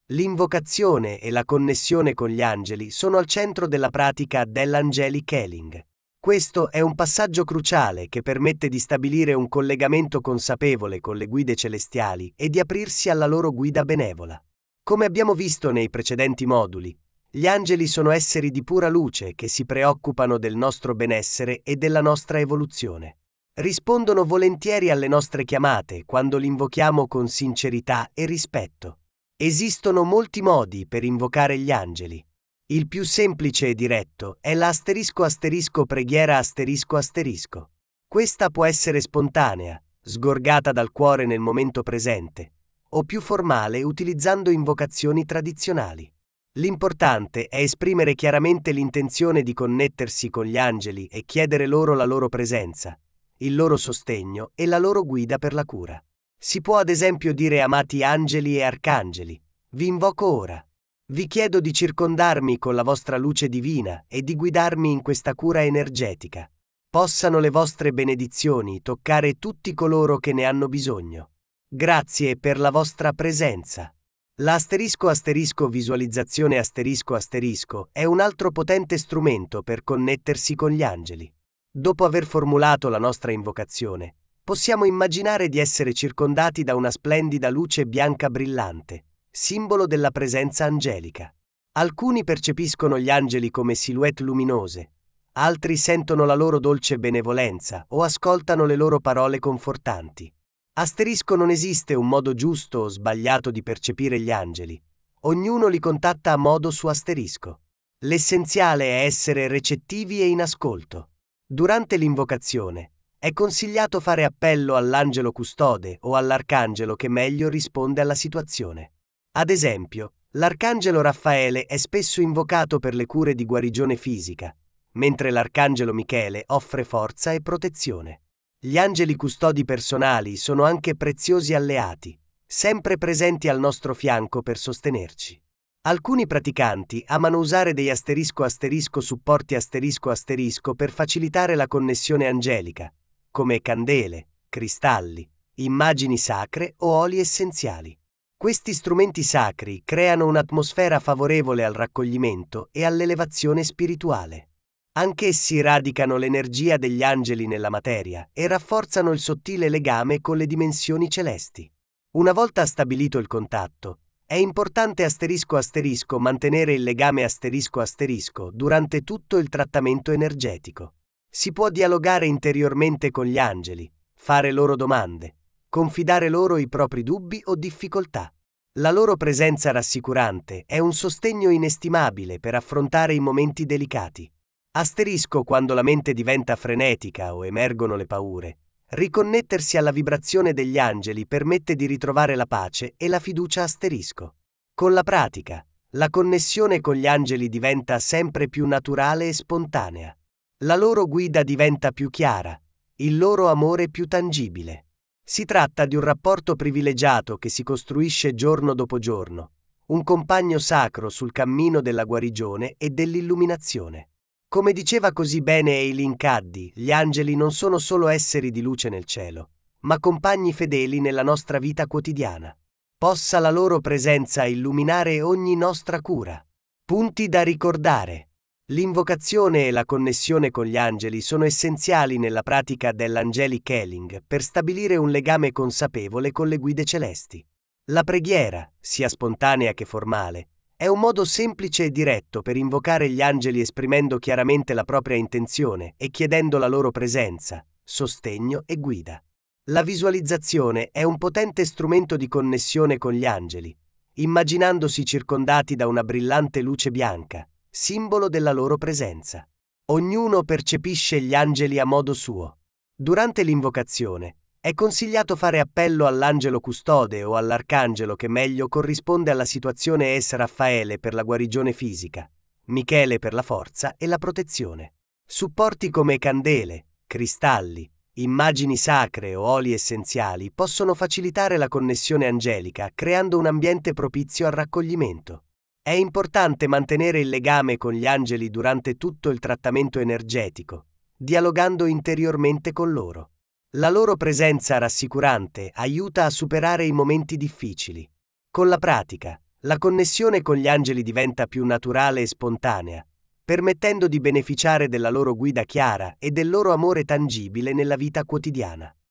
L'invocazione e la connessione con gli angeli sono al centro della pratica dell'Angelic Healing. Questo è un passaggio cruciale che permette di stabilire un collegamento consapevole con le guide celestiali e di aprirsi alla loro guida benevola. Come abbiamo visto nei precedenti moduli, gli angeli sono esseri di pura luce che si preoccupano del nostro benessere e della nostra evoluzione. Rispondono volentieri alle nostre chiamate quando li invochiamo con sincerità e rispetto. Esistono molti modi per invocare gli angeli. Il più semplice e diretto è la preghiera ***. Questa può essere spontanea, sgorgata dal cuore nel momento presente, o più formale utilizzando invocazioni tradizionali. L'importante è esprimere chiaramente l'intenzione di connettersi con gli angeli e chiedere loro la loro presenza, il loro sostegno e la loro guida per la cura. Si può ad esempio dire: amati angeli e arcangeli, vi invoco ora. Vi chiedo di circondarmi con la vostra luce divina e di guidarmi in questa cura energetica. Possano le vostre benedizioni toccare tutti coloro che ne hanno bisogno. Grazie per la vostra presenza. La visualizzazione è un altro potente strumento per connettersi con gli angeli. Dopo aver formulato la nostra invocazione, possiamo immaginare di essere circondati da una splendida luce bianca brillante, simbolo della presenza angelica. Alcuni percepiscono gli angeli come silhouette luminose, altri sentono la loro dolce benevolenza o ascoltano le loro parole confortanti. Non esiste un modo giusto o sbagliato di percepire gli angeli. Ognuno li contatta a modo su ***. L'essenziale è essere recettivi e in ascolto. Durante l'invocazione, è consigliato fare appello all'angelo custode o all'arcangelo che meglio risponde alla situazione. Ad esempio, l'arcangelo Raffaele è spesso invocato per le cure di guarigione fisica, mentre l'arcangelo Michele offre forza e protezione. Gli angeli custodi personali sono anche preziosi alleati, sempre presenti al nostro fianco per sostenerci. Alcuni praticanti amano usare dei supporti per facilitare la connessione angelica, come candele, cristalli, immagini sacre o oli essenziali. Questi strumenti sacri creano un'atmosfera favorevole al raccoglimento e all'elevazione spirituale. Anch'essi radicano l'energia degli angeli nella materia e rafforzano il sottile legame con le dimensioni celesti. Una volta stabilito il contatto, è importante mantenere il legame durante tutto il trattamento energetico. Si può dialogare interiormente con gli angeli, fare loro domande, confidare loro i propri dubbi o difficoltà. La loro presenza rassicurante è un sostegno inestimabile per affrontare i momenti delicati. Quando la mente diventa frenetica o emergono le paure, riconnettersi alla vibrazione degli angeli permette di ritrovare la pace e la fiducia. Con la pratica, la connessione con gli angeli diventa sempre più naturale e spontanea. La loro guida diventa più chiara, il loro amore più tangibile. Si tratta di un rapporto privilegiato che si costruisce giorno dopo giorno, un compagno sacro sul cammino della guarigione e dell'illuminazione. Come diceva così bene Eileen Cuddy, gli angeli non sono solo esseri di luce nel cielo, ma compagni fedeli nella nostra vita quotidiana. Possa la loro presenza illuminare ogni nostra cura. Punti da ricordare. L'invocazione e la connessione con gli angeli sono essenziali nella pratica dell'Angelic Healing per stabilire un legame consapevole con le guide celesti. La preghiera, sia spontanea che formale, è un modo semplice e diretto per invocare gli angeli esprimendo chiaramente la propria intenzione e chiedendo la loro presenza, sostegno e guida. La visualizzazione è un potente strumento di connessione con gli angeli, immaginandosi circondati da una brillante luce bianca, simbolo della loro presenza. Ognuno percepisce gli angeli a modo suo. Durante l'invocazione, è consigliato fare appello all'angelo custode o all'arcangelo che meglio corrisponde alla situazione Raffaele per la guarigione fisica, Michele per la forza e la protezione. Supporti come candele, cristalli, immagini sacre o oli essenziali possono facilitare la connessione angelica creando un ambiente propizio al raccoglimento. È importante mantenere il legame con gli angeli durante tutto il trattamento energetico, dialogando interiormente con loro. La loro presenza rassicurante aiuta a superare i momenti difficili. Con la pratica, La connessione con gli angeli diventa più naturale e spontanea, permettendo di beneficiare della loro guida chiara e del loro amore tangibile nella vita quotidiana.